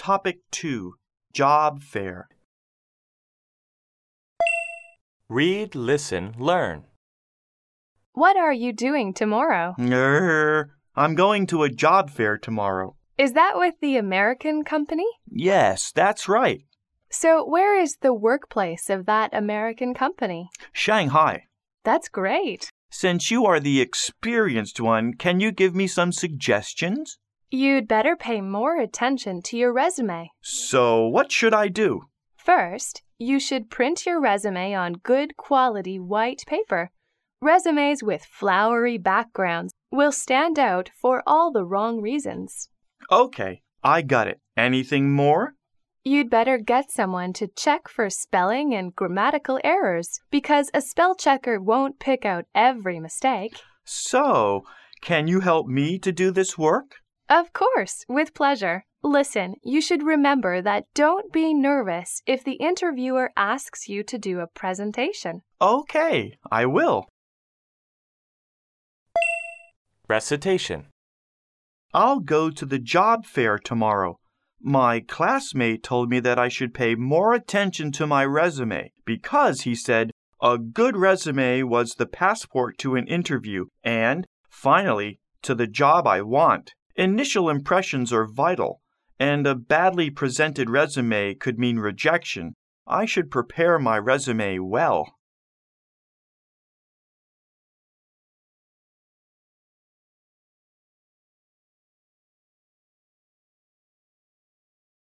Topic 2. Job Fair. Read, listen, learn. What are you doing tomorrow? I'm going to a job fair tomorrow. Is that with the American company? Yes, that's right. So where is the workplace of that American company? Shanghai. That's great. Since you are the experienced one, can you give me some suggestions? You'd better pay more attention to your resume. So, what should I do? First, you should print your resume on good quality white paper. Resumes with flowery backgrounds will stand out for all the wrong reasons. Okay, I got it. Anything more? You'd better get someone to check for spelling and grammatical errors because a spell checker won't pick out every mistake. So, can you help me to do this work? Of course, with pleasure. Listen, you should remember that don't be nervous if the interviewer asks you to do a presentation. Okay, I will. Recitation. I'll go to the job fair tomorrow. My classmate told me that I should pay more attention to my resume because he said a good resume was the passport to an interview and, finally, to the job I want. Initial impressions are vital, and a badly presented resume could mean rejection. I should prepare my resume well.